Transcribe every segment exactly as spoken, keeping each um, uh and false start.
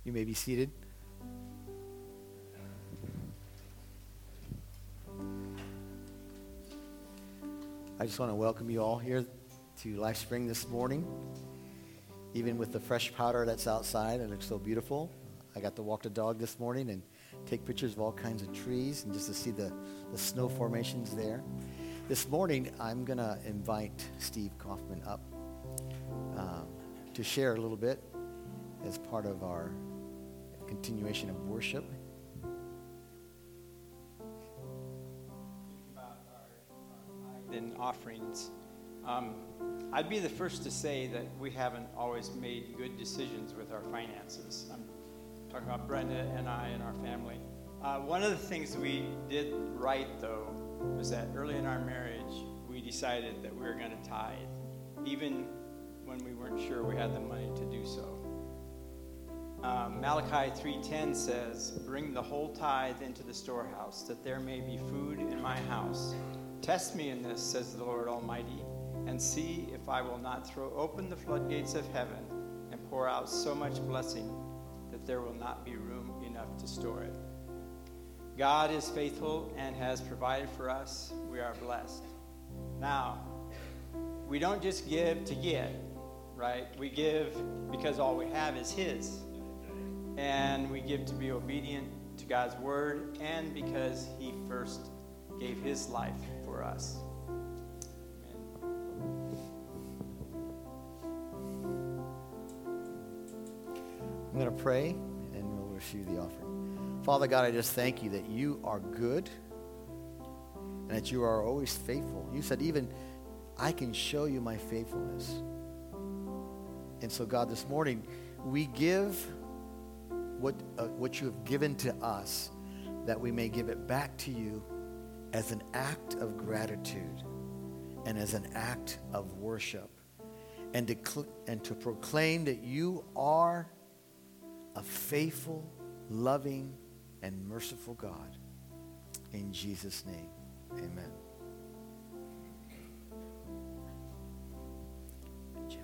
You may be seated. I just want to welcome you all here to Life Spring this morning. Even with the fresh powder that's outside, it looks so beautiful. I got to walk the dog this morning and take pictures of all kinds of trees and just to see the, the snow formations there. This morning, I'm going to invite Steve Kaufman up um, to share a little bit as part of our continuation of worship. About our, our tithe and offerings. Um, I'd be the first to say that we haven't always made good decisions with our finances. I'm talking about Brenda and I and our family. Uh, one of the things we did right, though, was that early in our marriage, we decided that we were going to tithe, even when we weren't sure we had the money to do so. Um, Malachi three ten says, "Bring the whole tithe into the storehouse, that there may be food in my house. Test me in this, says the Lord Almighty, and see if I will not throw open the floodgates of heaven and pour out so much blessing that there will not be room enough to store it." God is faithful and has provided for us. We are blessed. Now, we don't just give to get, right? We give because all we have is His. And we give to be obedient to God's word and because He first gave His life for us. I'm going to pray, and we'll receive the offering. Father God, I just thank you that you are good and that you are always faithful. You said even, I can show you my faithfulness. And so, God, this morning, we give what, uh, what you have given to us, that we may give it back to you as an act of gratitude and as an act of worship, and to, cl- and to proclaim that you are a faithful, loving, and merciful God. In Jesus' name, amen. Jim.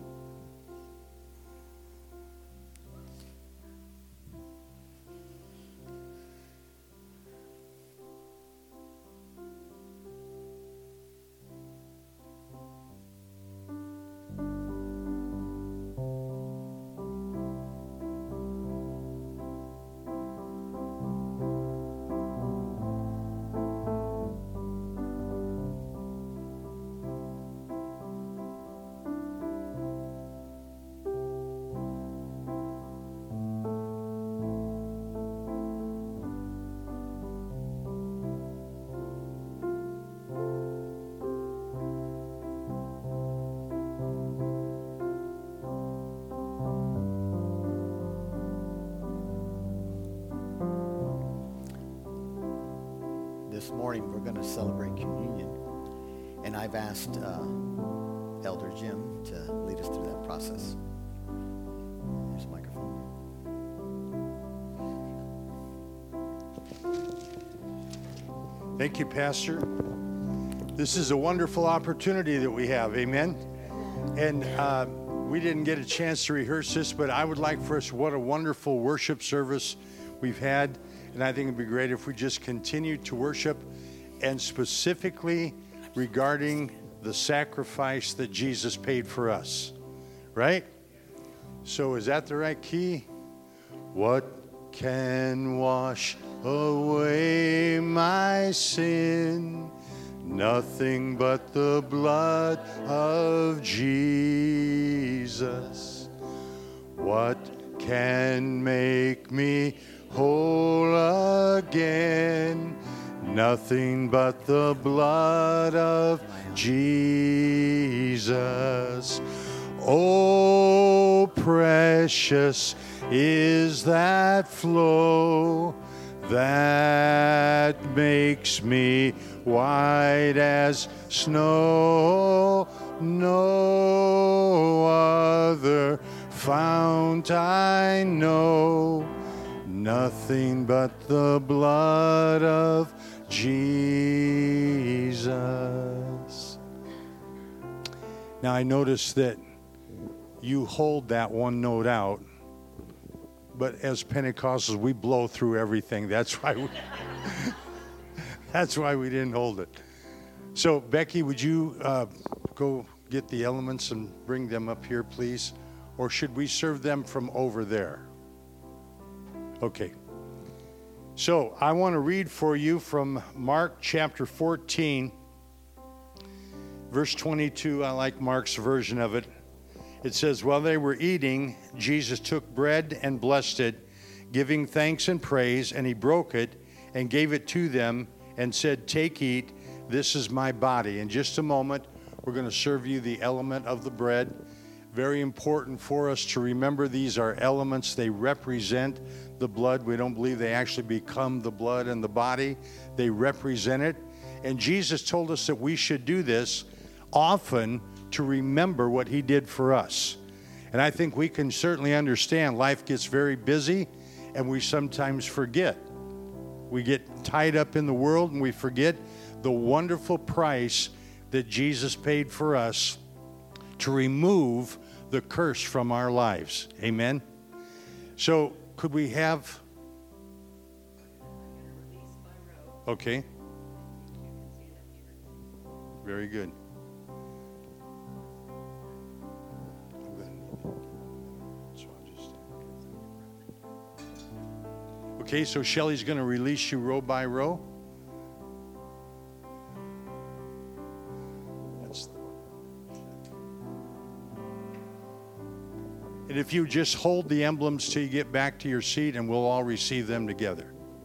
This morning we're going to celebrate communion, and I've asked uh, Elder Jim to lead us through that process. Here's the microphone. Thank you, Pastor. This is a wonderful opportunity that we have, amen? And uh, we didn't get a chance to rehearse this, but I would like for us, what a wonderful worship service we've had. And I think it'd be great if we just continue to worship, and specifically regarding the sacrifice that Jesus paid for us, right? So is that the right key? What can wash away my sin? Nothing but the blood of Jesus. What can make me whole again? Nothing but the blood of Jesus. Oh, precious is that flow that makes me white as snow. No other fount I know. Nothing but the blood of Jesus. Now I notice that you hold that one note out, but as Pentecostals, we blow through everything. That's why we, that's why we didn't hold it. So, Becky, would you uh, go get the elements and bring them up here, please? Or should we serve them from over there? Okay. So, I want to read for you from Mark chapter fourteen, verse twenty-two. I like Mark's version of it. It says, while they were eating, Jesus took bread and blessed it, giving thanks and praise, and he broke it and gave it to them and said, take, eat, this is my body. In just a moment, we're going to serve you the element of the bread. Very important for us to remember these are elements. They represent the blood. We don't believe they actually become the blood and the body. They represent it. And Jesus told us that we should do this often to remember what he did for us. And I think we can certainly understand life gets very busy and we sometimes forget. We get tied up in the world and we forget the wonderful price that Jesus paid for us to remove the curse from our lives. Amen? So could we have... Okay. Very good. Okay, so Shelly's going to release you row by row. That's the... And if you just hold the emblems till you get back to your seat, and we'll all receive them together.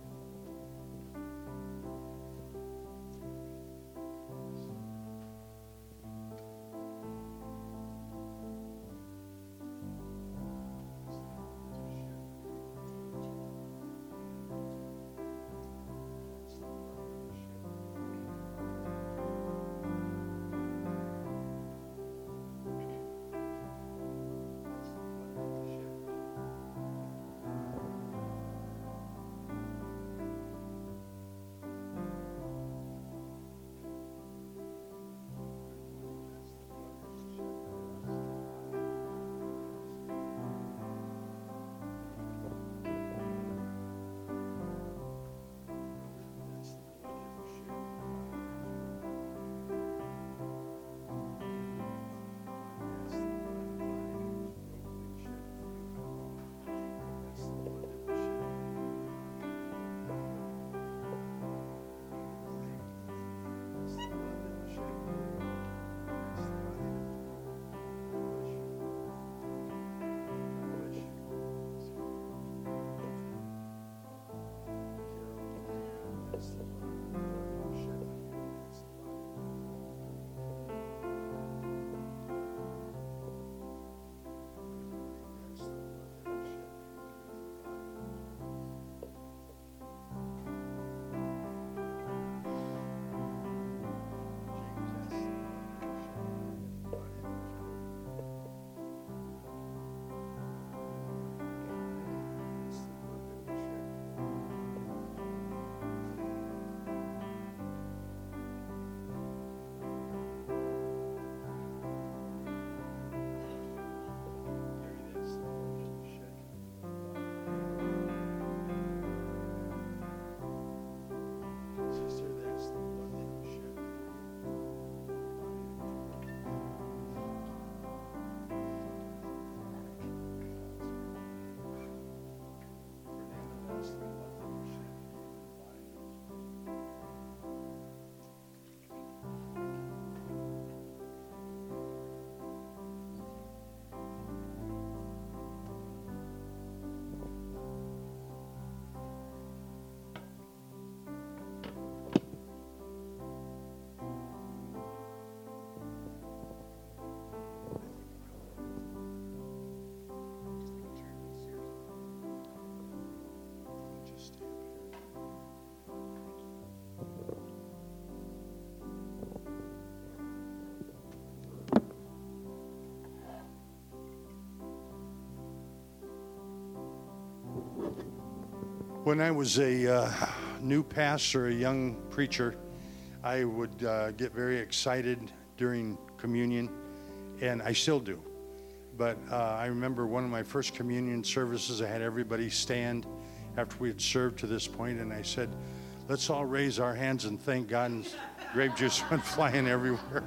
When I was a uh, new pastor, a young preacher, I would uh, get very excited during communion, and I still do. but uh, I remember one of my first communion services, I had everybody stand after we had served to this point, and I said, let's all raise our hands and thank God, and grape juice went flying everywhere.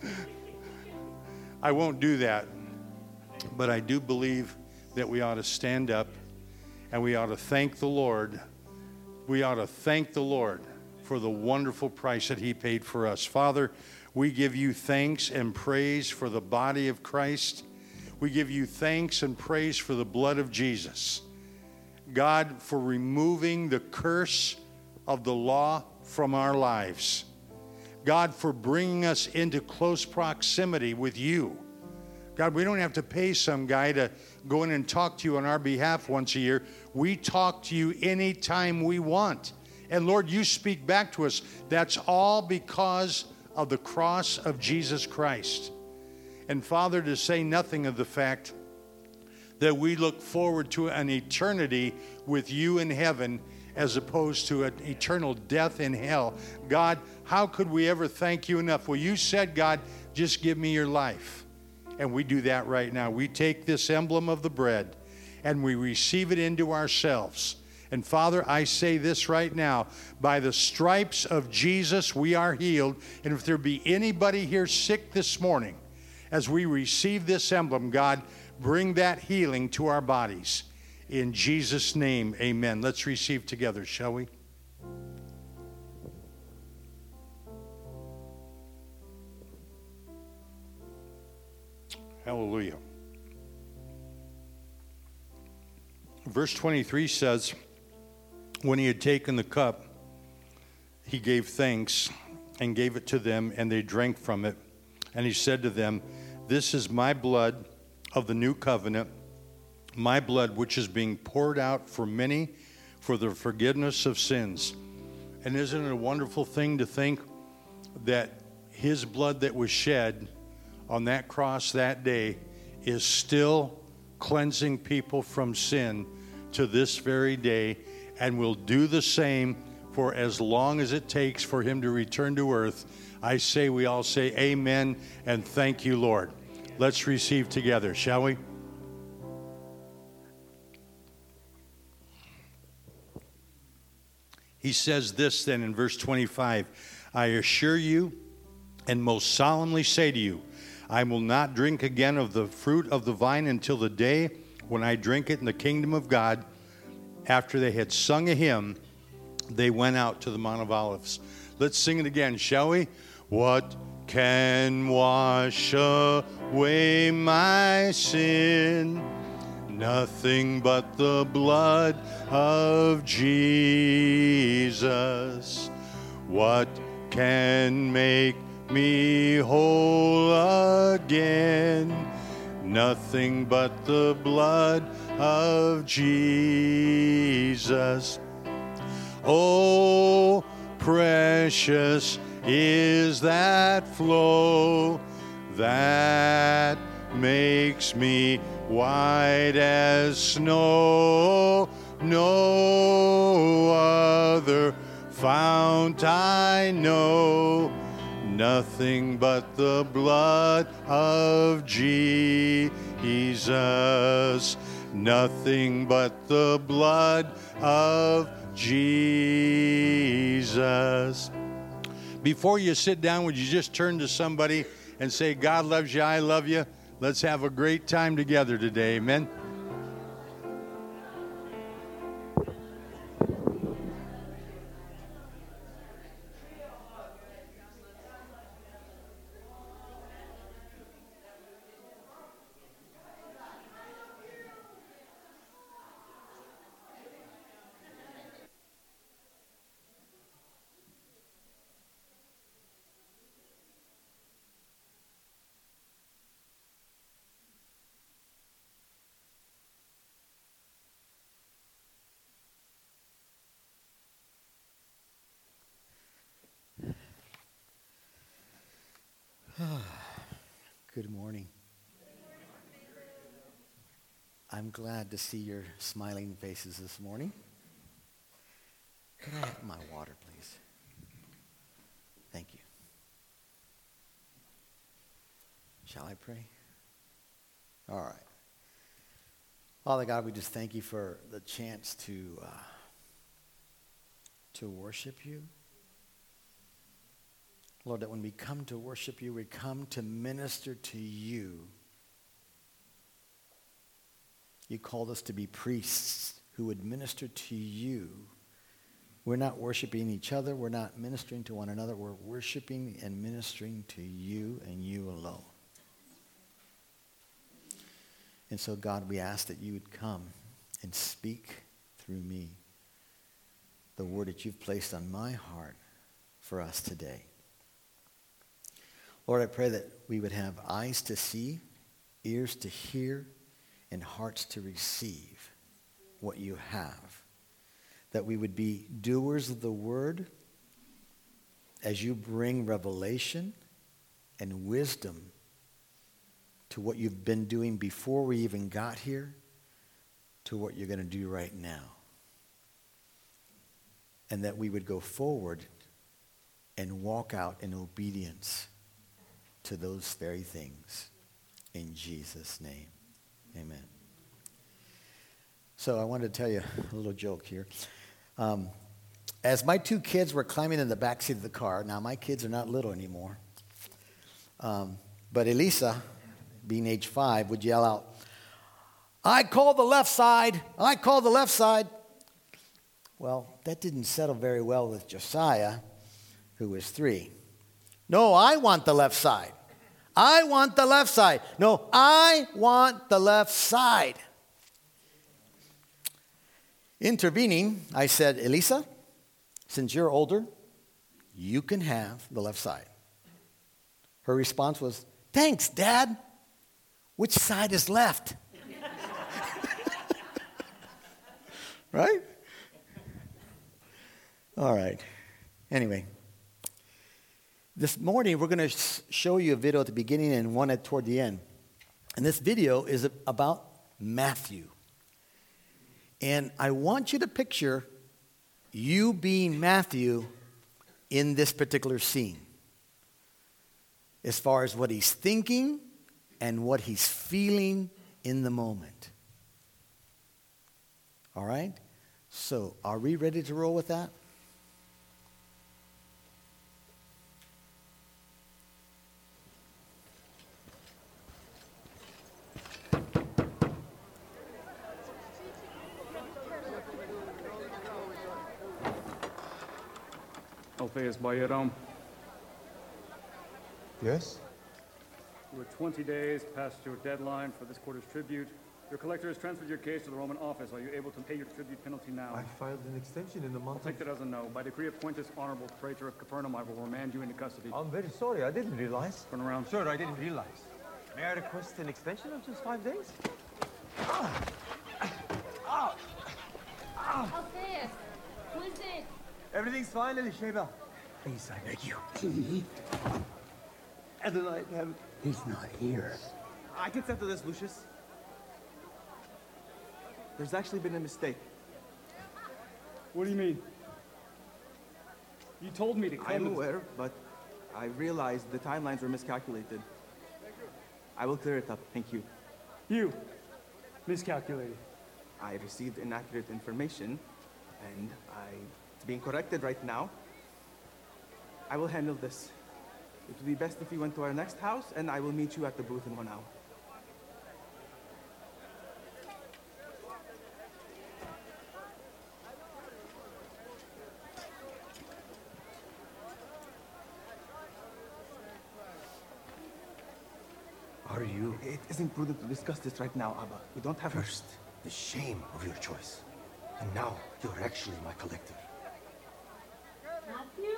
I won't do that, but I do believe that we ought to stand up and we ought to thank the Lord. We ought to thank the Lord for the wonderful price that he paid for us. Father, we give you thanks and praise for the body of Christ. We give you thanks and praise for the blood of Jesus. God, for removing the curse of the law from our lives. God, for bringing us into close proximity with you. God, we don't have to pay some guy to go in and talk to you on our behalf once a year. We talk to you anytime we want. And Lord, you speak back to us. That's all because of the cross of Jesus Christ. And Father, to say nothing of the fact that we look forward to an eternity with you in heaven as opposed to an eternal death in hell. God, how could we ever thank you enough? Well, you said, God, just give me your life. And we do that right now. We take this emblem of the bread and we receive it into ourselves. And Father, I say this right now, by the stripes of Jesus, we are healed. And if there be anybody here sick this morning, as we receive this emblem, God, bring that healing to our bodies. In Jesus' name, amen. Let's receive together, shall we? Hallelujah. Verse twenty-three says, when he had taken the cup, he gave thanks and gave it to them, and they drank from it. And he said to them, this is my blood of the new covenant, my blood which is being poured out for many for the forgiveness of sins. And isn't it a wonderful thing to think that his blood that was shed on that cross that day is still cleansing people from sin to this very day, and will do the same for as long as it takes for him to return to earth. I say we all say amen and thank you, Lord. Let's receive together, shall we? He says this then in verse twenty-five, I assure you and most solemnly say to you, I will not drink again of the fruit of the vine until the day when I drink it in the kingdom of God. After they had sung a hymn, they went out to the Mount of Olives. Let's sing it again, shall we? What can wash away my sin? Nothing but the blood of Jesus. What can make me whole again? Nothing but the blood of Jesus. Oh, precious is that flow that makes me white as snow. No other fount I know. Nothing but the blood of Jesus. Nothing but the blood of Jesus. Before you sit down, would you just turn to somebody and say, God loves you, I love you. Let's have a great time together today. Amen. Good morning. I'm glad to see your smiling faces this morning. Could I have my water, please? Thank you. Shall I pray? All right. Father God, we just thank you for the chance to uh, to worship you. Lord, that when we come to worship you, we come to minister to you. You called us to be priests who would minister to you. We're not worshiping each other. We're not ministering to one another. We're worshiping and ministering to you and you alone. And so, God, we ask that you would come and speak through me the word that you've placed on my heart for us today. Lord, I pray that we would have eyes to see, ears to hear, and hearts to receive what you have. That we would be doers of the word as you bring revelation and wisdom to what you've been doing before we even got here, to what you're going to do right now. And that we would go forward and walk out in obedience to those very things. In Jesus' name, amen. So I wanted to tell you a little joke here. Um, as my two kids were climbing in the backseat of the car, now my kids are not little anymore, um, but Elisa, being age five, would yell out, "I call the left side, I call the left side." Well, that didn't settle very well with Josiah, who was three. "No, I want the left side. I want the left side. No, I want the left side." Intervening, I said, "Elisa, since you're older, you can have the left side." Her response was, "Thanks, Dad. Which side is left?" Right? All right. Anyway, this morning we're going to show you a video at the beginning and one at toward the end. And this video is about Matthew. And I want you to picture you being Matthew in this particular scene, as far as what he's thinking and what he's feeling in the moment. All right? So, are we ready to roll with that? Alpheus Bayram, Yes? you are twenty days past your deadline for this quarter's tribute. Your collector has transferred your case to the Roman office. Are you able to pay your tribute penalty now? I filed an extension in the I'll month take that as a no. By decree of Quintus, Honorable Praetor of Capernaum, I will remand you into custody. of... I'm very sorry, I didn't realize. Turn around. Sir, I didn't realize. May I request an extension of just five days? Alpheus, who is it? Everything's fine, Elisheba. Please, I beg you. Adonai, have... He's not here. I can settle this, Lucius. There's actually been a mistake. What do you mean? You told me to come. I'm to- aware, but I realized the timelines were miscalculated. I will clear it up, thank you. You miscalculated. I received inaccurate information, and I... it's being corrected right now. I will handle this. It would be best if we went to our next house, and I will meet you at the booth in one hour. Are you? It isn't prudent to discuss this right now, Abba. We don't have... First, the shame of your choice. And now, you're actually my collector. Matthew?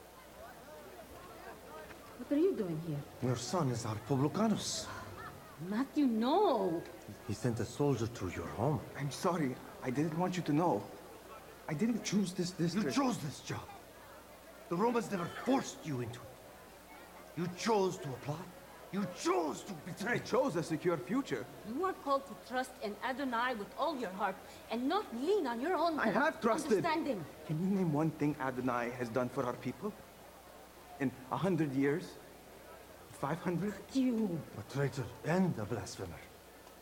What are you doing here? Your son is our Publicanus. Matthew, no! He sent a soldier to your home. I'm sorry. I didn't want you to know. I didn't choose this You district. chose this job. The Romans never forced you into it. You chose to apply. You chose to I betray. chose a secure future. You are called to trust in Adonai with all your heart and not lean on your own I have trusted. understanding. Can you name one thing Adonai has done for our people? In a hundred years? Five hundred? You. A traitor and a blasphemer.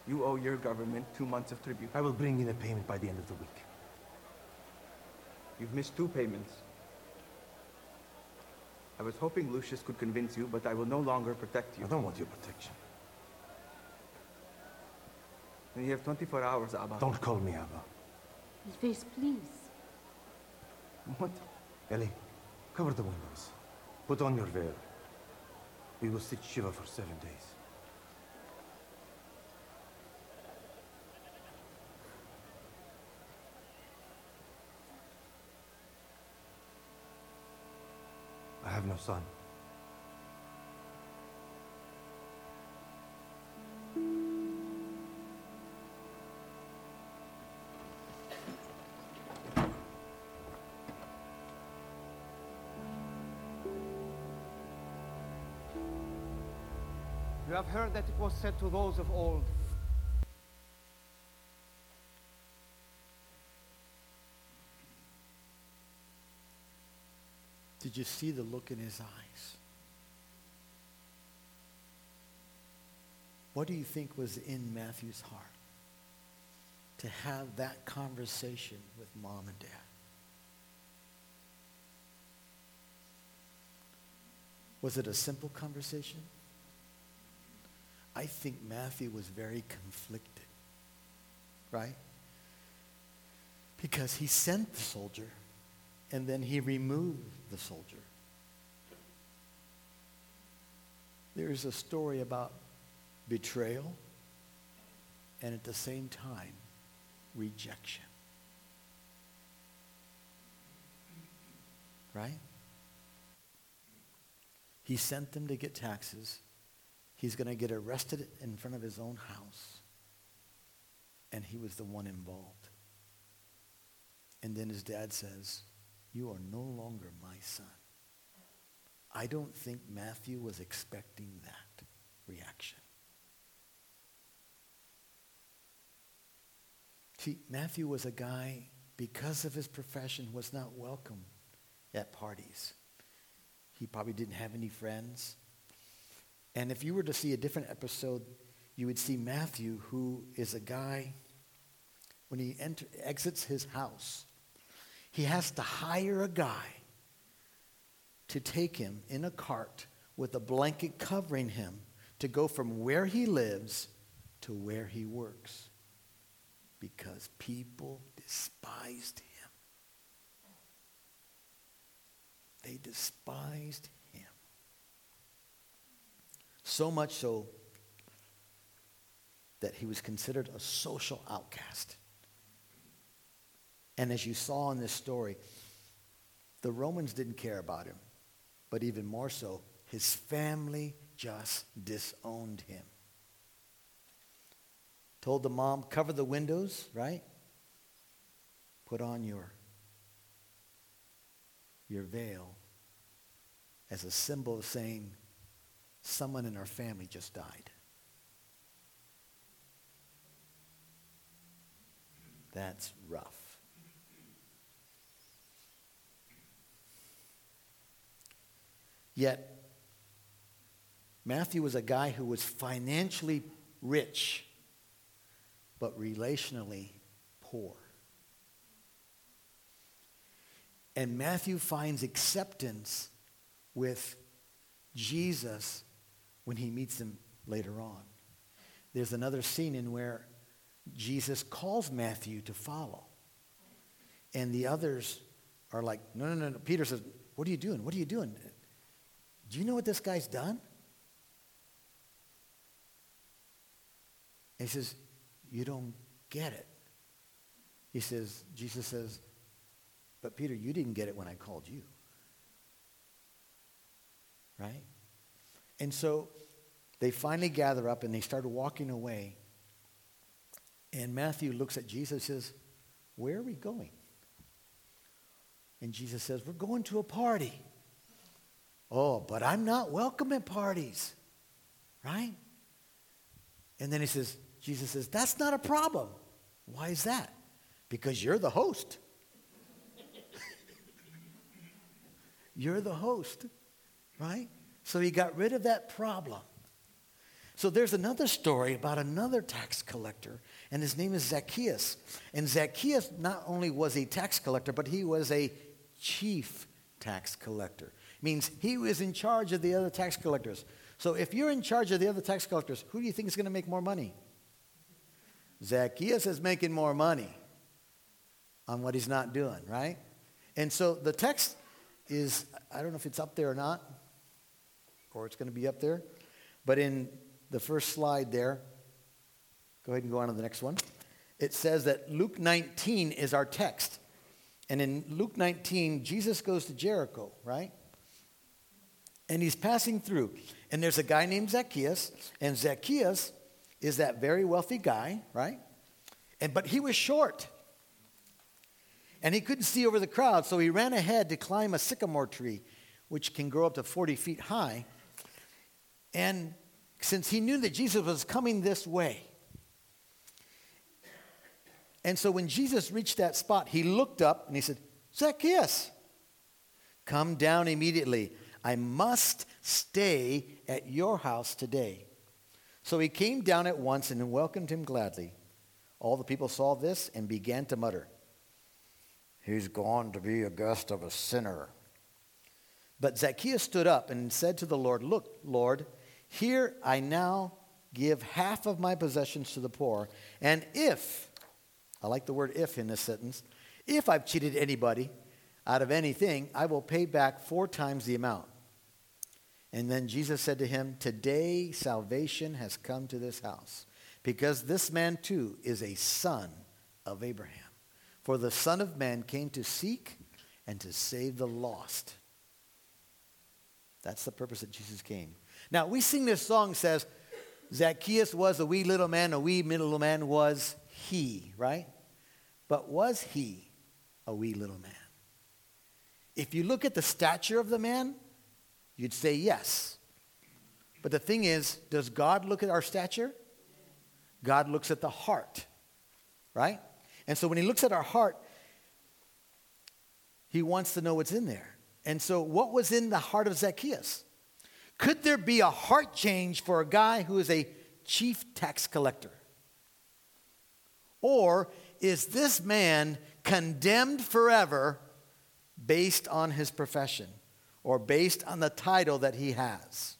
You owe your government two months of tribute. I will bring in a payment by the end of the week. You've missed two payments. I was hoping Lucius could convince you, but I will no longer protect you. I don't want your protection. And you have twenty-four hours, Abba. Don't call me Abba. Elvis, please. What? Ellie, cover the windows. Put on your veil. We will sit Shiva for seven days. I have no son. You have heard that it was said to those of old, Did you see the look in his eyes? What do you think was in Matthew's heart to have that conversation with mom and dad? Was it a simple conversation? I think Matthew was very conflicted, right? Because he sent the soldier, and then he removed the soldier. There's a story about betrayal and at the same time, rejection. Right? He sent them to get taxes. He's going to get arrested in front of his own house. And he was the one involved. And then his dad says, "You are no longer my son." I don't think Matthew was expecting that reaction. See, Matthew was a guy, because of his profession, was not welcome at parties. He probably didn't have any friends. And if you were to see a different episode, you would see Matthew, who is a guy, when he enter, exits his house, he has to hire a guy to take him in a cart with a blanket covering him to go from where he lives to where he works, because people despised him. They despised him. So much so that he was considered a social outcast. And as you saw in this story, the Romans didn't care about him. But even more so, his family just disowned him. Told the mom, cover the windows, right? Put on your, your veil as a symbol of saying, someone in our family just died. That's rough. Yet, Matthew was a guy who was financially rich, but relationally poor. And Matthew finds acceptance with Jesus when he meets him later on. There's another scene in where Jesus calls Matthew to follow. And the others are like, no, no, no, no. Peter says, what are you doing? What are you doing? Do you know what this guy's done? And he says, you don't get it. He says, Jesus says, but Peter, you didn't get it when I called you. Right? And so they finally gather up and they start walking away. And Matthew looks at Jesus and says, where are we going? And Jesus says, we're going to a party. Oh, but I'm not welcome at parties. Right? And then he says, Jesus says, that's not a problem. Why is that? Because you're the host. You're the host. Right? So he got rid of that problem. So there's another story about another tax collector, and his name is Zacchaeus. And Zacchaeus not only was a tax collector, but he was a chief tax collector. Means he was in charge of the other tax collectors. So if you're in charge of the other tax collectors, who do you think is going to make more money? Zacchaeus is making more money on what he's not doing, right? And so the text is, I don't know if it's up there or not, or it's going to be up there, but in the first slide there, go ahead and go on to the next one. It says that Luke nineteen is our text. And in Luke nineteen, Jesus goes to Jericho, right? And he's passing through. And there's a guy named Zacchaeus. And Zacchaeus is that very wealthy guy, right? And but he was short. And he couldn't see over the crowd. So he ran ahead to climb a sycamore tree, which can grow up to forty feet high. And since he knew that Jesus was coming this way. And so when Jesus reached that spot, he looked up and he said, Zacchaeus, come down immediately. I must stay at your house today. So he came down at once and welcomed him gladly. All the people saw this and began to mutter, he's gone to be a guest of a sinner. But Zacchaeus stood up and said to the Lord, look, Lord, here I now give half of my possessions to the poor. And if, I like the word if in this sentence, if I've cheated anybody out of anything, I will pay back four times the amount. And then Jesus said to him, today salvation has come to this house, because this man too is a son of Abraham. For the Son of Man came to seek and to save the lost. That's the purpose that Jesus came. Now, we sing this song says, Zacchaeus was a wee little man, a wee little man was he, right? But was he a wee little man? If you look at the stature of the man, you'd say yes. But the thing is, does God look at our stature? God looks at the heart, right? And so when he looks at our heart, he wants to know what's in there. And so what was in the heart of Zacchaeus? Could there be a heart change for a guy who is a chief tax collector? Or is this man condemned forever based on his profession or based on the title that he has?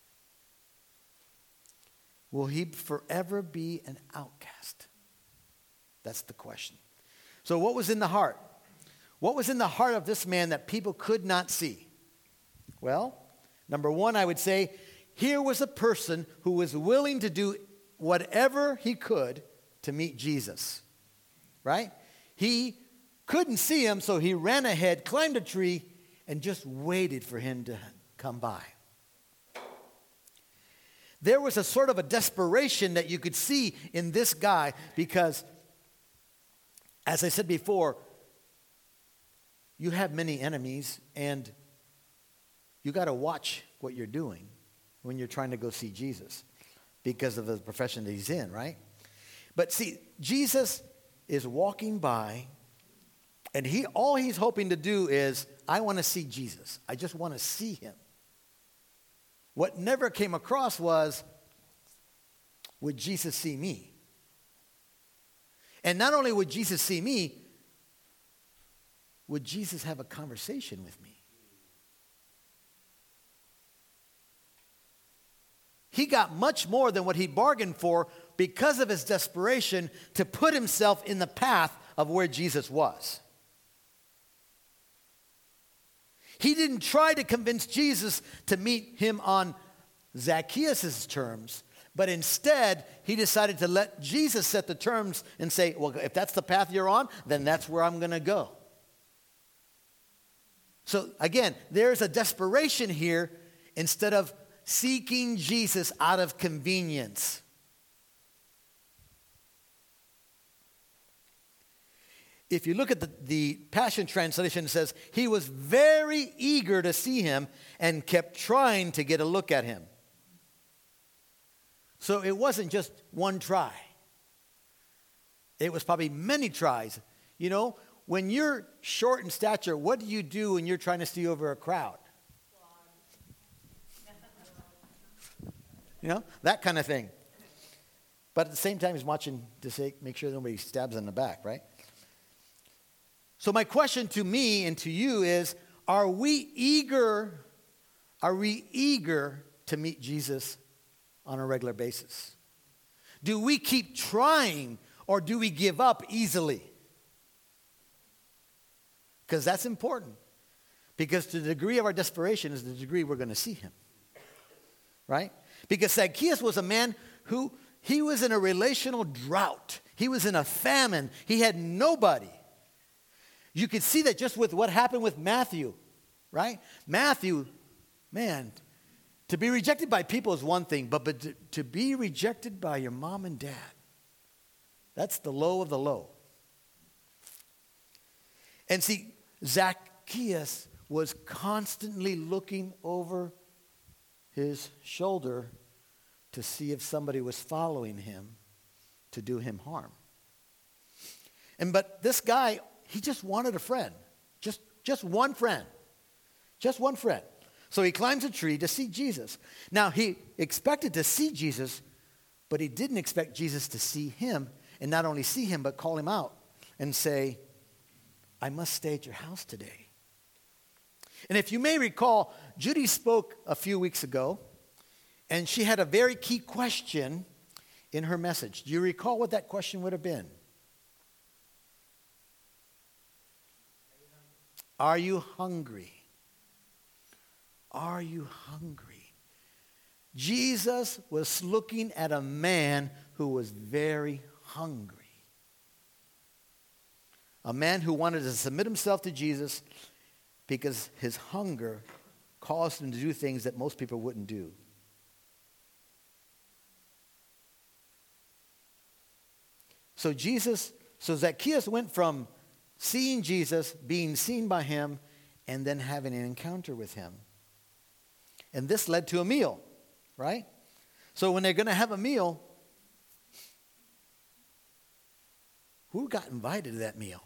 Will he forever be an outcast? That's the question. So what was in the heart? What was in the heart of this man that people could not see? Well, number one, I would say, here was a person who was willing to do whatever he could to meet Jesus, right? He couldn't see him, so he ran ahead, climbed a tree, and just waited for him to come by. There was a sort of a desperation that you could see in this guy because, as I said before, you have many enemies, and you got to watch what you're doing when you're trying to go see Jesus because of the profession that he's in, right? But see, Jesus is walking by, and he all he's hoping to do is, I want to see Jesus. I just want to see him. What never came across was, would Jesus see me? And not only would Jesus see me, would Jesus have a conversation with me? He got much more than what he bargained for because of his desperation to put himself in the path of where Jesus was. He didn't try to convince Jesus to meet him on Zacchaeus' terms, but instead he decided to let Jesus set the terms and say, well, if that's the path you're on, then that's where I'm going to go. So again, there's a desperation here instead of seeking Jesus out of convenience. If you look at the, the Passion Translation, it says, he was very eager to see him and kept trying to get a look at him. So it wasn't just one try. It was probably many tries. You know, when you're short in stature, what do you do when you're trying to see over a crowd? You know, that kind of thing. But at the same time, he's watching to say, make sure nobody stabs in the back, right? So my question to me and to you is, are we eager, are we eager to meet Jesus on a regular basis? Do we keep trying or do we give up easily? Because that's important. Because the degree of our desperation is the degree we're going to see him. Right? Because Zacchaeus was a man who, he was in a relational drought. He was in a famine. He had nobody. You could see that just with what happened with Matthew, right? Matthew, man, to be rejected by people is one thing, but, but to, to be rejected by your mom and dad, that's the low of the low. And see, Zacchaeus was constantly looking over his shoulder to see if somebody was following him to do him harm. And but this guy, he just wanted a friend. Just, just one friend. Just one friend. So he climbs a tree to see Jesus. Now, he expected to see Jesus, but he didn't expect Jesus to see him, and not only see him, but call him out and say, I must stay at your house today. And if you may recall, Judy spoke a few weeks ago, and she had a very key question in her message. Do you recall what that question would have been? Are you hungry? Are you hungry? Jesus was looking at a man who was very hungry. A man who wanted to submit himself to Jesus because his hunger caused him to do things that most people wouldn't do. So Jesus, so Zacchaeus went from seeing Jesus, being seen by him, and then having an encounter with him. And this led to a meal, right? So when they're going to have a meal, who got invited to that meal?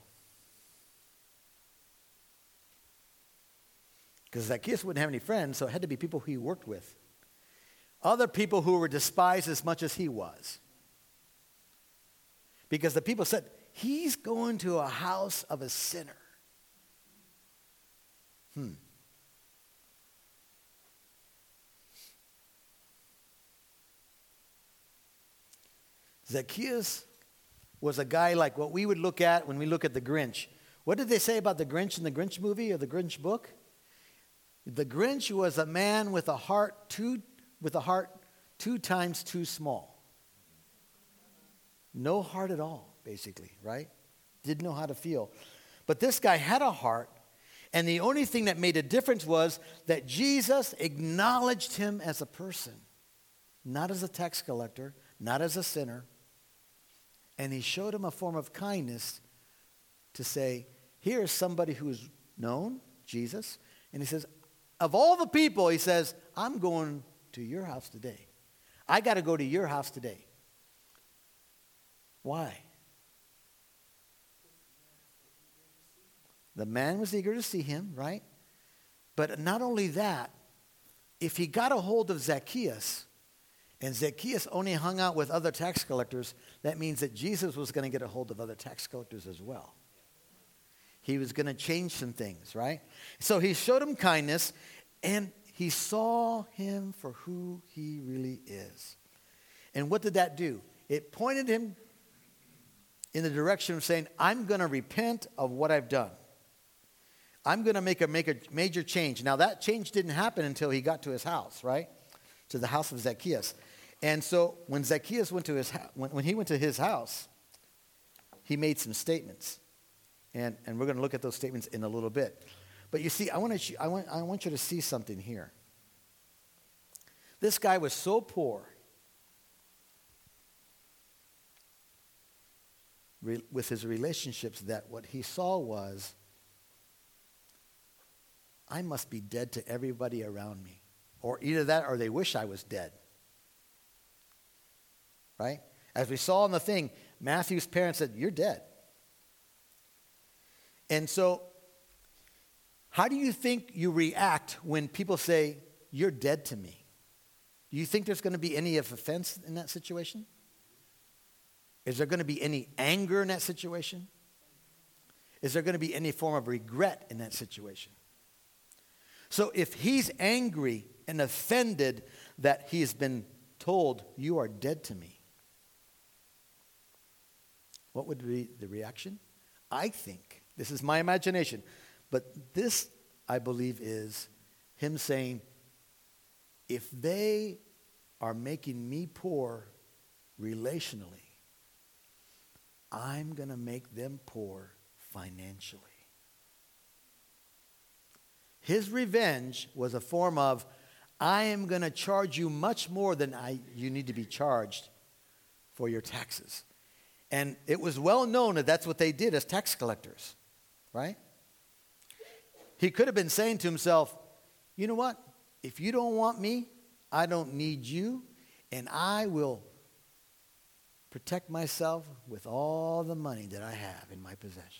Because Zacchaeus wouldn't have any friends, so it had to be people who he worked with. Other people who were despised as much as he was. Because the people said, he's going to a house of a sinner. Hmm. Zacchaeus was a guy like what we would look at when we look at the Grinch. What did they say about the Grinch in the Grinch movie or the Grinch book? The Grinch was a man with a heart two, with a heart two times too small. No heart at all, basically, right? Didn't know how to feel. But this guy had a heart, and the only thing that made a difference was that Jesus acknowledged him as a person, not as a tax collector, not as a sinner. And he showed him a form of kindness to say, here is somebody who is known, Jesus. And he says, of all the people, he says, I'm going to your house today. I got to go to your house today. Why? The man was eager to see him, right? But not only that, if he got a hold of Zacchaeus, and Zacchaeus only hung out with other tax collectors, that means that Jesus was going to get a hold of other tax collectors as well. He was going to change some things, right? So he showed him kindness, and he saw him for who he really is. And what did that do? It pointed him in the direction of saying, I'm going to repent of what I've done. I'm going to make a, make a major change. Now, that change didn't happen until he got to his house, right? To the house of Zacchaeus. And so when Zacchaeus went to his house, when, when he went to his house, he made some statements. And, and we're going to look at those statements in a little bit. But you see, I want, to, I, want, I want you to see something here. This guy was so poor re, with his relationships that what he saw was, I must be dead to everybody around me. Or either that or they wish I was dead. Right? As we saw in the thing, Matthew's parents said, you're dead. And so, how do you think you react when people say, you're dead to me? Do you think there's going to be any of offense in that situation? Is there going to be any anger in that situation? Is there going to be any form of regret in that situation? So if he's angry and offended that he has been told, you are dead to me, what would be the reaction? I think, this is my imagination, but this, I believe, is him saying, if they are making me poor relationally, I'm going to make them poor financially. His revenge was a form of, I am going to charge you much more than I, you need to be charged for your taxes. And it was well known that that's what they did as tax collectors, right? He could have been saying to himself, you know what? If you don't want me, I don't need you, and I will protect myself with all the money that I have in my possession.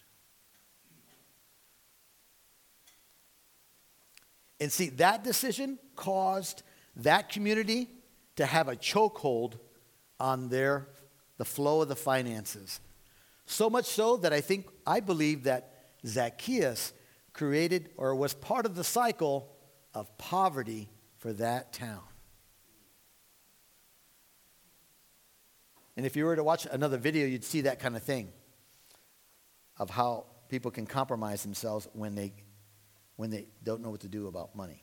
And see, that decision caused that community to have a chokehold on their the flow of the finances. So much so that I think, I believe that Zacchaeus created or was part of the cycle of poverty for that town. And if you were to watch another video, you'd see that kind of thing of how people can compromise themselves when they when they don't know what to do about money.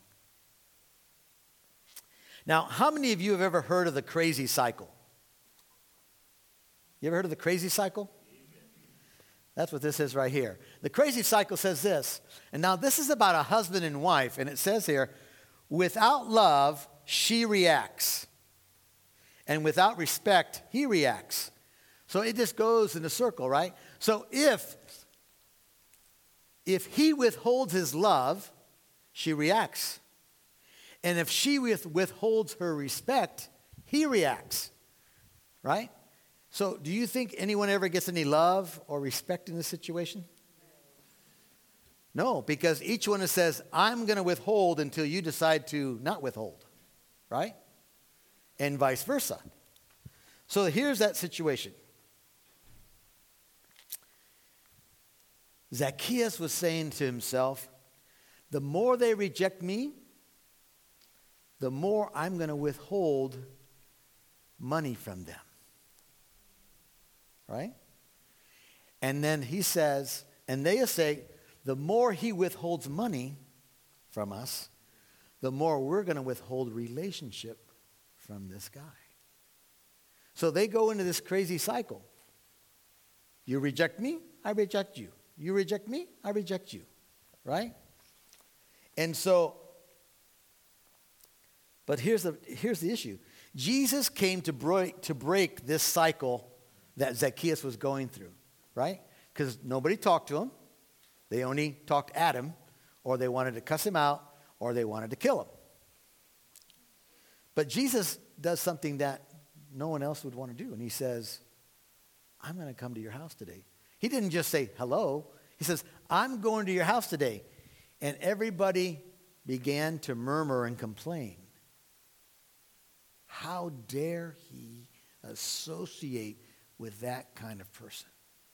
Now, how many of you have ever heard of the crazy cycle? You ever heard of the crazy cycle? That's what this is right here. The crazy cycle says this, and now this is about a husband and wife, and it says here, without love, she reacts. And without respect, he reacts. So it just goes in a circle, right? So if, if he withholds his love, she reacts. And if she with, withholds her respect, he reacts, right? So do you think anyone ever gets any love or respect in this situation? No, because each one says, I'm going to withhold until you decide to not withhold, right? And vice versa. So here's that situation. Zacchaeus was saying to himself, the more they reject me, the more I'm going to withhold money from them. Right? And then he says, and they say, the more he withholds money from us, the more we're going to withhold relationship from this guy. So they go into this crazy cycle. You reject me, I reject you. You reject me, I reject you. Right? And so, but here's the, here's the issue. Jesus came to break, to break this cycle that Zacchaeus was going through, right? Because nobody talked to him. They only talked at him, or they wanted to cuss him out, or they wanted to kill him. But Jesus does something that no one else would want to do, and he says, I'm going to come to your house today. He didn't just say hello. He says, I'm going to your house today. And everybody began to murmur and complain. How dare he associate with that kind of person?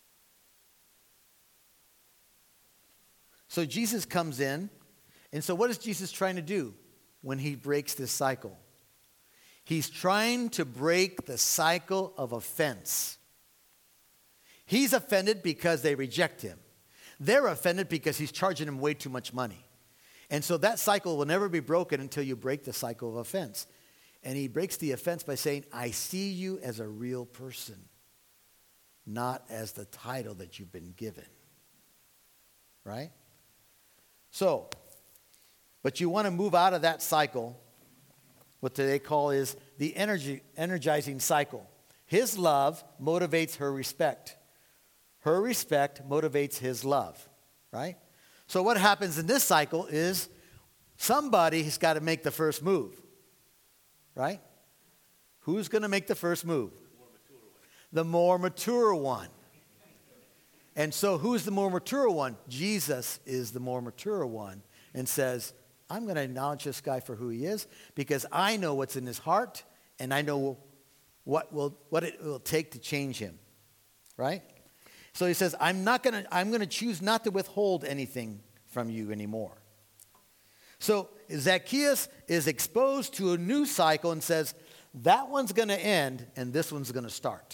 So Jesus comes in, and so what is Jesus trying to do when he breaks this cycle? He's trying to break the cycle of offense. He's offended because they reject him. They're offended because he's charging them way too much money. And so that cycle will never be broken until you break the cycle of offense. And he breaks the offense by saying, I see you as a real person, not as the title that you've been given. Right? So, but you want to move out of that cycle. What they call is the energy, energizing cycle. His love motivates her respect. Her respect motivates his love. Right? So what happens in this cycle is somebody has got to make the first move. Right? Who's going to make the first move? The more mature one. And so who's the more mature one? Jesus is the more mature one and says, I'm going to acknowledge this guy for who he is because I know what's in his heart and I know what will what it will take to change him. Right? So he says, I'm not going to I'm going to choose not to withhold anything from you anymore. So Zacchaeus is exposed to a new cycle and says, that one's going to end and this one's going to start.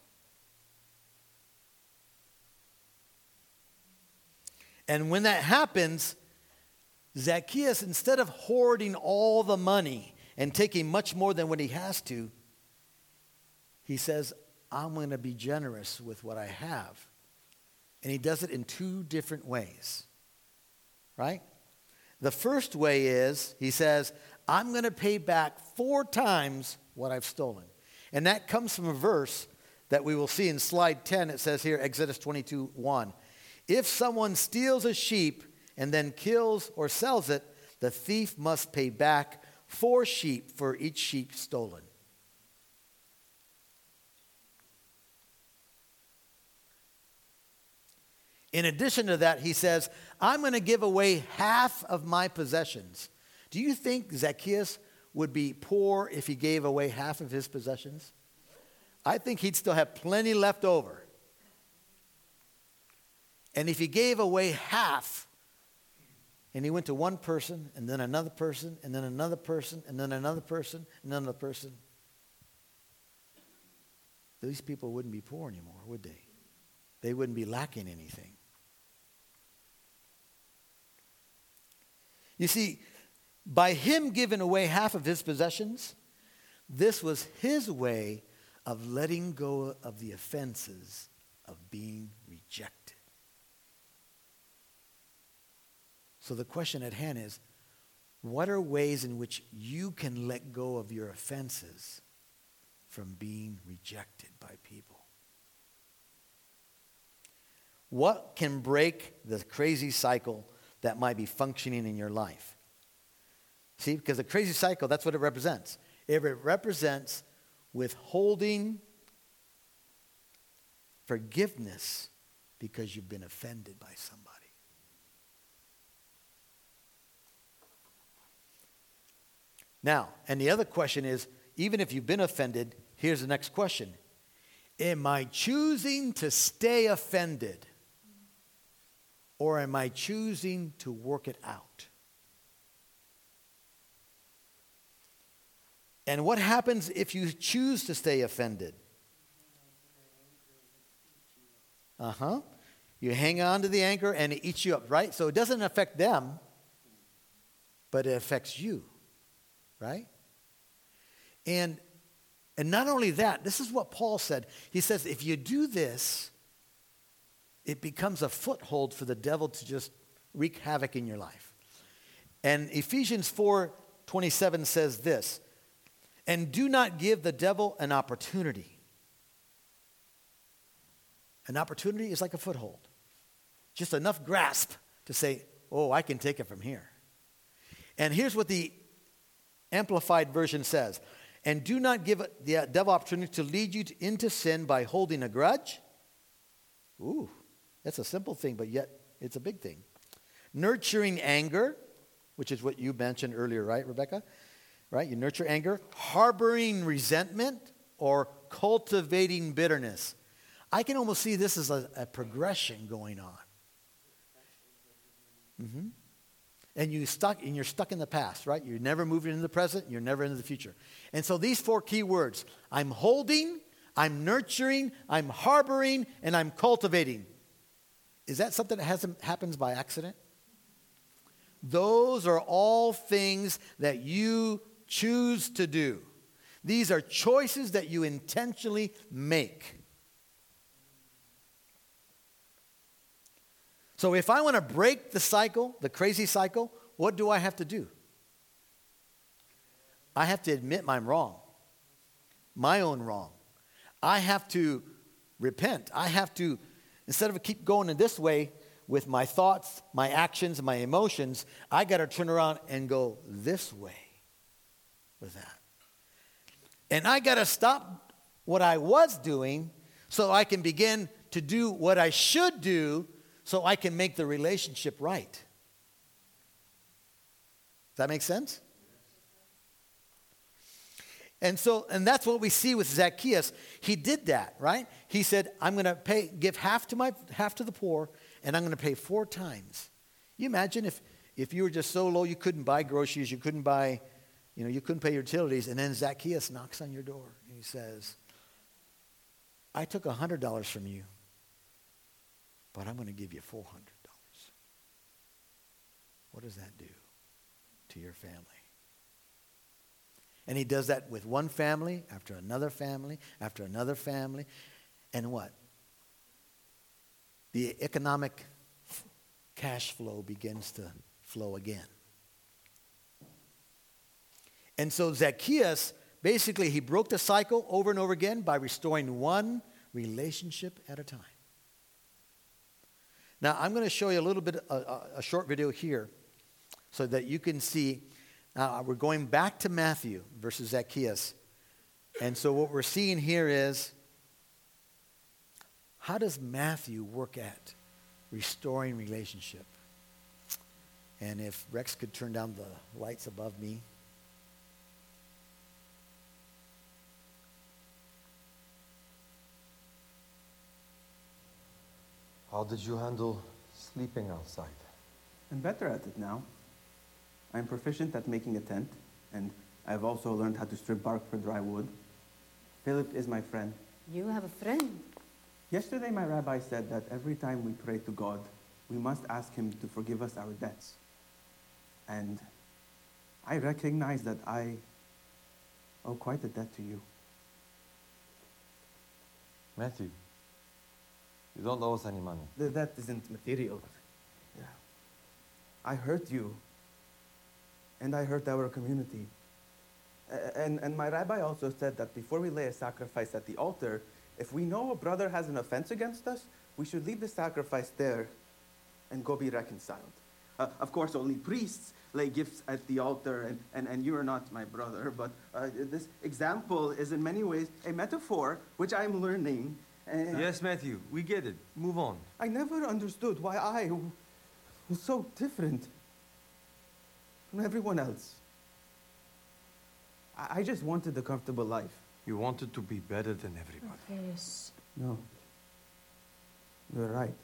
And when that happens, Zacchaeus, instead of hoarding all the money and taking much more than what he has to, he says, I'm going to be generous with what I have. And he does it in two different ways. Right? The first way is, he says, I'm going to pay back four times what I've stolen. And that comes from a verse that we will see in slide ten. It says here, Exodus twenty-two one. If someone steals a sheep and then kills or sells it, the thief must pay back four sheep for each sheep stolen. In addition to that, he says, I'm going to give away half of my possessions. Do you think Zacchaeus would be poor if he gave away half of his possessions? I think he'd still have plenty left over. And if he gave away half, and he went to one person, and then another person, and then another person, and then another person, and then another person, these people wouldn't be poor anymore, would they? They wouldn't be lacking anything. You see, by him giving away half of his possessions, this was his way of letting go of the offenses of being rejected. So the question at hand is, what are ways in which you can let go of your offenses from being rejected by people? What can break the crazy cycle that might be functioning in your life? See, because the crazy cycle, that's what it represents. It represents withholding forgiveness because you've been offended by somebody. Now, and the other question is, even if you've been offended, here's the next question. Am I choosing to stay offended? Or am I choosing to work it out? And what happens if you choose to stay offended? Uh-huh. You hang on to the anchor and it eats you up, right? So it doesn't affect them, but it affects you. Right? And, and not only that, this is what Paul said. He says, if you do this, it becomes a foothold for the devil to just wreak havoc in your life. And Ephesians four twenty-seven says this, and do not give the devil an opportunity. An opportunity is like a foothold. Just enough grasp to say, oh, I can take it from here. And here's what the Amplified version says, and do not give the devil opportunity to lead you to, into sin by holding a grudge. Ooh, that's a simple thing, but yet it's a big thing. Nurturing anger, which is what you mentioned earlier, right, Rebecca? Right, you nurture anger. Harboring resentment or cultivating bitterness. I can almost see this as a, a progression going on. Mm-hmm. And you stuck, and you're stuck in the past, right? You're never moving into the present. You're never into the future. And so these four key words, I'm holding, I'm nurturing, I'm harboring, and I'm cultivating. Is that something that hasn't happens by accident? Those are all things that you choose to do. These are choices that you intentionally make. So if I want to break the cycle, the crazy cycle, what do I have to do? I have to admit I'm wrong, my own wrong. I have to repent. I have to, instead of keep going in this way with my thoughts, my actions, my emotions, I got to turn around and go this way with that. And I got to stop what I was doing so I can begin to do what I should do so I can make the relationship right. that make sense? And so, and that's what we see with Zacchaeus. He did that, right? He said, I'm going to pay, give half to my, half to the poor, and I'm going to pay four times. You imagine if, if you were just so low you couldn't buy groceries, you couldn't buy, you know, you couldn't pay your utilities, and then Zacchaeus knocks on your door, and he says, I took one hundred dollars from you, but I'm going to give you four hundred dollars. What does that do to your family? And he does that with one family, after another family, after another family. And what? The economic f- cash flow begins to flow again. And so Zacchaeus, basically, he broke the cycle over and over again by restoring one relationship at a time. Now, I'm going to show you a little bit, a, a, a short video here so that you can see. Now, we're going back to Matthew versus Zacchaeus. And so what we're seeing here is, how does Matthew work at restoring relationship? And if Rex could turn down the lights above me. How did you handle sleeping outside? I'm better at it now. I'm proficient at making a tent, and I've also learned how to strip bark for dry wood. Philip is my friend. You have a friend. Yesterday, my rabbi said that every time we pray to God, we must ask him to forgive us our debts. And I recognize that I owe quite a debt to you. Matthew, you don't owe us any money. The debt isn't material. Yeah. I hurt you. And I hurt our community. A- And, and my rabbi also said that before we lay a sacrifice at the altar, if we know a brother has an offense against us, we should leave the sacrifice there and go be reconciled. Uh, of course, only priests lay gifts at the altar, and, and, and you are not my brother, but uh, this example is in many ways a metaphor, which I'm learning. And Yes, Matthew, we get it. Move on. I never understood why I who was so different from everyone else. I, I just wanted a comfortable life. You wanted to be better than everybody. Yes. No. You're right.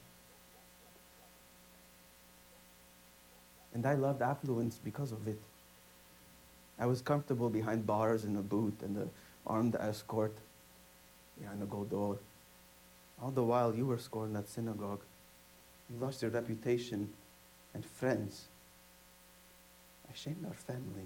And I loved affluence because of it. I was comfortable behind bars in a booth and an armed escort behind a gold door. All the while you were scorned at synagogue. You lost your reputation and friends. I shamed our family.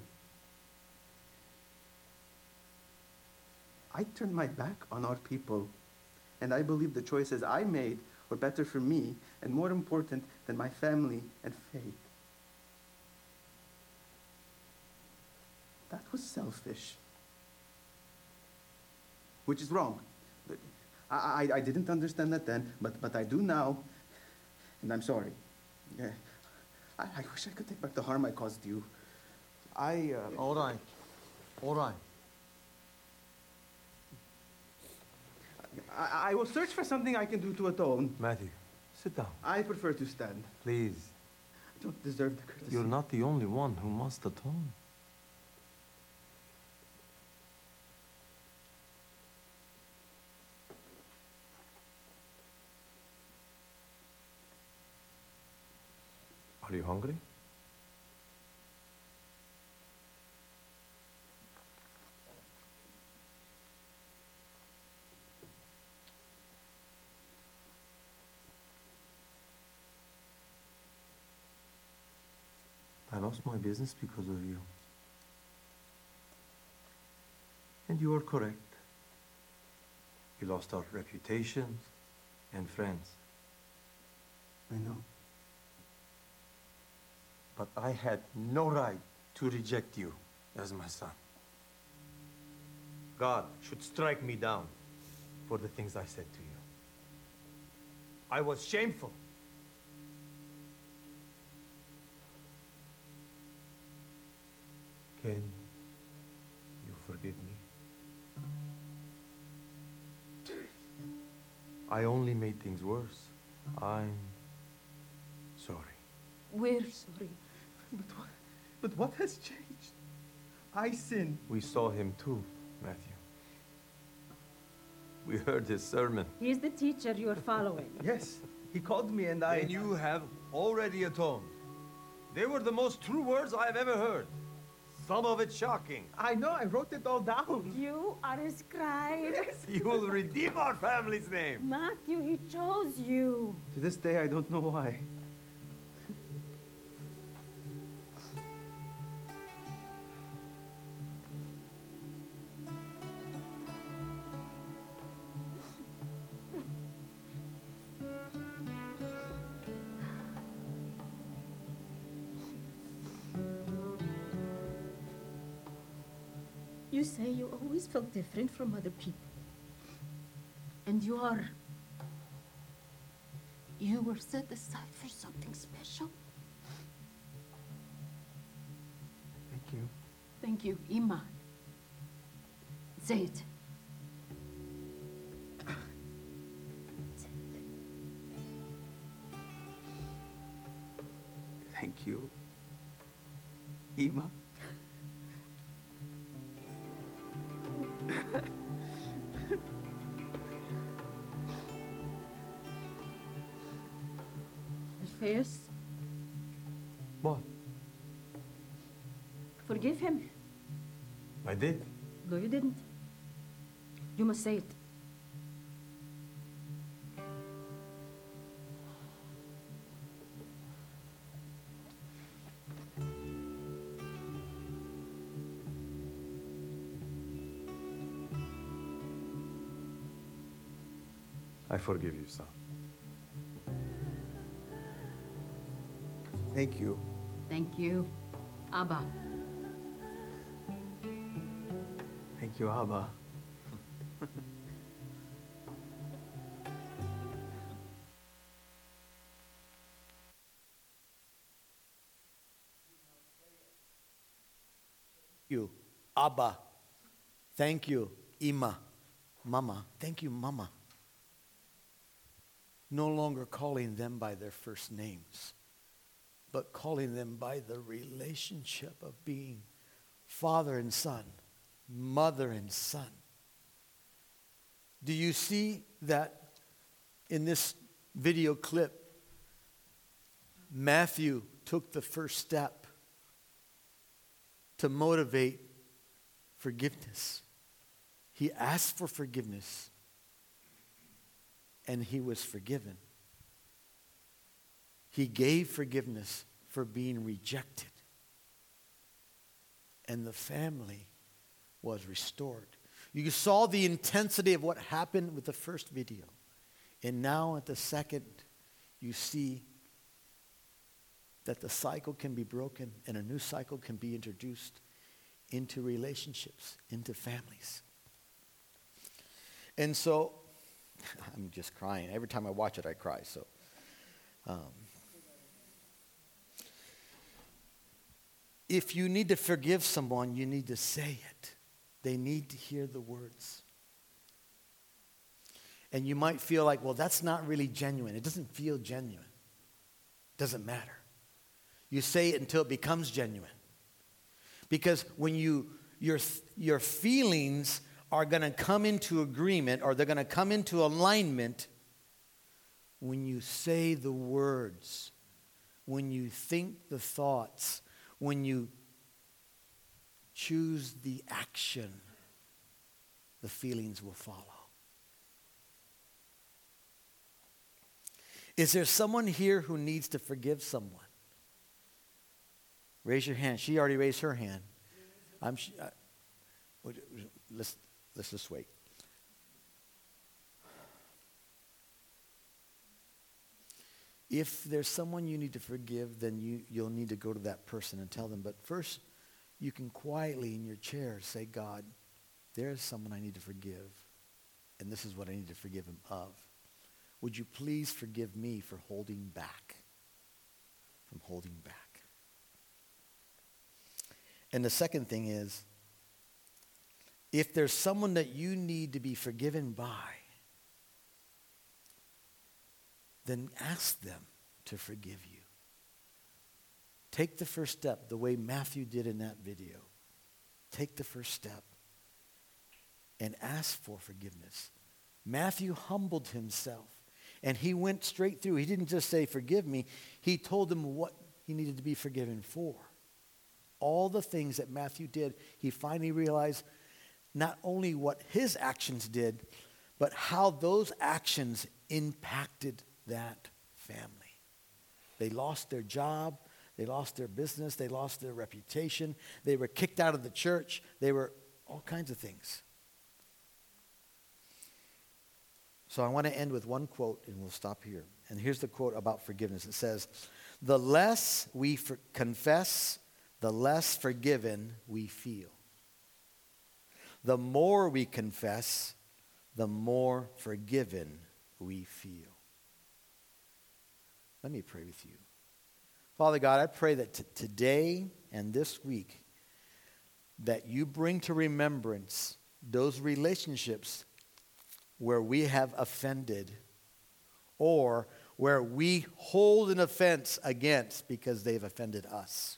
I turned my back on our people, and I believe the choices I made were better for me and more important than my family and faith. That was selfish, which is wrong. I, I, I didn't understand that then, but, but I do now, and I'm sorry. Yeah. I, I wish I could take back the harm I caused you. I, uh... All right. All right. I, I will search for something I can do to atone. Matthew, sit down. I prefer to stand. Please. I don't deserve the courtesy. You're not the only one who must atone. Are you hungry? I lost my business because of you. And you are correct. We lost our reputations and friends. I know. But I had no right to reject you as my son. God should strike me down for the things I said to you. I was shameful. Can you forgive me? I only made things worse. I'm sorry. We're sorry. But, But what has changed? I sinned. We saw him too, Matthew. We heard his sermon. He's the teacher you're following. Yes, he called me and I... And you have already atoned. They were the most true words I have ever heard. Some of it shocking. I know, I wrote it all down. You are a scribe. Yes. You will redeem our family's name. Matthew, he chose you. To this day, I don't know why. You say you always felt different from other people. And you are. You were set aside for something special. Thank you. Thank you, Ima. Say it. Say it. Thank you, Ima. Alphaeus, What? forgive him. I did. No, you didn't. You must say it. I forgive you, son. Thank you. Thank you, Abba. Thank you, Abba. You, Abba. Thank you, Ima. Mama. Thank you, Mama. No longer calling them by their first names, but calling them by the relationship of being father and son, mother and son. Do you see that in this video clip, Matthew took the first step to motivate forgiveness. He asked for forgiveness, and he was forgiven. He gave forgiveness for being rejected, and the family was restored. You saw the intensity of what happened with the first video, and now at the second, you see that the cycle can be broken and a new cycle can be introduced into relationships, into families. And so, I'm just crying. Every time I watch it, I cry. So, um, if you need to forgive someone, you need to say it. They need to hear the words. And you might feel like, well, that's not really genuine. It doesn't feel genuine. Doesn't matter. You say it until it becomes genuine. Because when you your your feelings are going to come into agreement, or they're going to come into alignment when you say the words, when you think the thoughts, when you choose the action, the feelings will follow. Is there someone here who needs to forgive someone? Raise your hand. She already raised her hand. I'm. Uh, let's let's just wait. If there's someone you need to forgive, then you you'll need to go to that person and tell them. But first, you can quietly in your chair say, "God, there's someone I need to forgive, and this is what I need to forgive him of. Would you please forgive me for holding back, from holding back?" And the second thing is, if there's someone that you need to be forgiven by, then ask them to forgive you. Take the first step the way Matthew did in that video. Take the first step and ask for forgiveness. Matthew humbled himself, and he went straight through. He didn't just say, forgive me. He told them what he needed to be forgiven for. All the things that Matthew did, he finally realized not only what his actions did, but how those actions impacted that family. They lost their job. They lost their business. They lost their reputation. They were kicked out of the church. They were all kinds of things. So I want to end with one quote, and we'll stop here. And here's the quote about forgiveness. It says, the less we for- confess, the less forgiven we feel. The more we confess, the more forgiven we feel. Let me pray with you. Father God, I pray that t- today and this week that you bring to remembrance those relationships where we have offended or where we hold an offense against because they've offended us.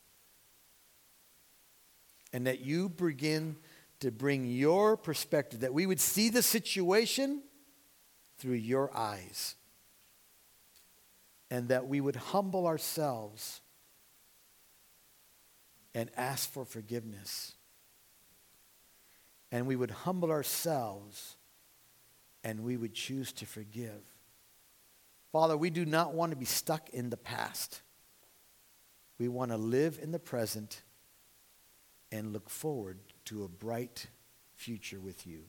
And that you begin to bring your perspective, that we would see the situation through your eyes. And that we would humble ourselves and ask for forgiveness. And we would humble ourselves and we would choose to forgive. Father, we do not want to be stuck in the past. We want to live in the present and look forward to a bright future with you.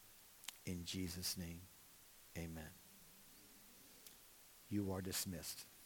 In Jesus' name, amen. You are dismissed.